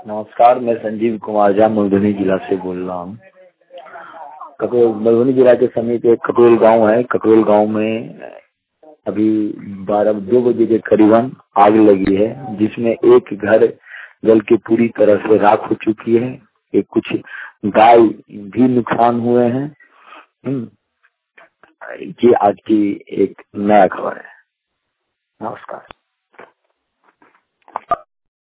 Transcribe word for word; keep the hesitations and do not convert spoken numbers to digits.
नमस्कार, मैं संजीव कुमार झा मधुबनी जिला से बोल रहा हूँ। कटोल मधुबनी जिला के समीप एक कटोल गांव है। कटोल गांव में अभी बारह दो बजे के करीबन आग लगी है, जिसमें एक घर जल के पूरी तरह से राख हो चुकी है। एक कुछ गाय भी नुकसान हुए हैं। ये आज की एक नया खबर है। नमस्कार।